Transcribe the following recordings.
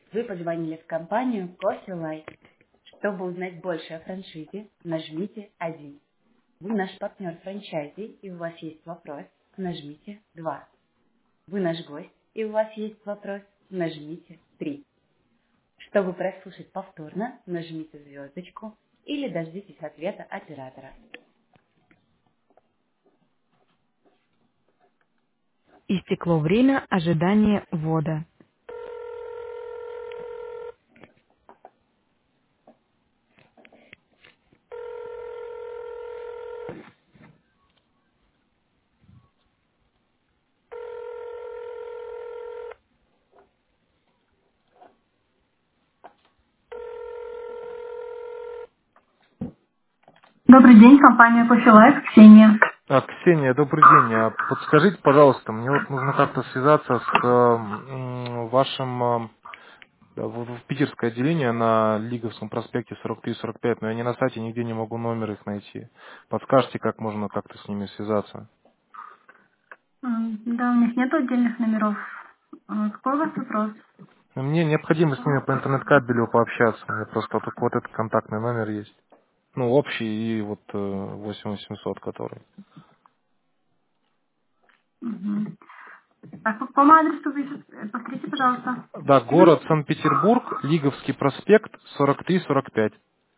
Вы позвонили в компанию Coffee Light. Чтобы узнать больше о франшизе, нажмите 1. Вы наш партнер франчайзи и у вас есть вопрос, нажмите 2. Вы наш гость и у вас есть вопрос, нажмите 3. Чтобы прослушать повторно, нажмите звездочку или дождитесь ответа оператора. Истекло время ожидания ввода. Добрый день, компания Coffee Life, Ксения. Ксения, добрый день. Подскажите, пожалуйста, мне вот нужно как-то связаться с вашим в питерское отделение на Лиговском проспекте 43-45, но я ни на сайте нигде не могу номер их найти. Подскажите, как можно как-то с ними связаться? Да, у них нет отдельных номеров. Какой у вас вопрос? Мне необходимо с ними по интернет-кабелю пообщаться. У меня просто только вот этот контактный номер есть. Ну, общий и вот 8800, который. Мгм. Так, по какому адресу вы повторите, пожалуйста. Да, город Санкт-Петербург, Лиговский проспект 43-45.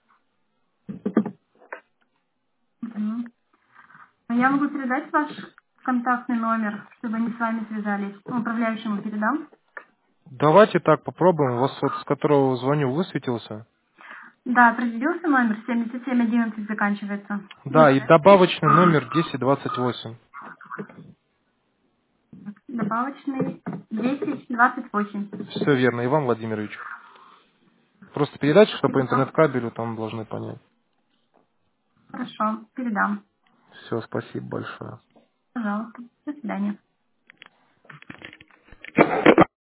Мгм. Я могу передать ваш контактный номер, чтобы они с вами связались. Управляющему передам. Давайте так попробуем. У вас вот с которого звоню высветился. Да, определился номер 7711 заканчивается. Да, и добавочный номер 1028. Добавочный 1028. Все верно, Иван Владимирович. Просто передача, что по Передам. интернет-кабелю там должны понять. Хорошо, передам. Все, спасибо большое. Пожалуйста. До свидания.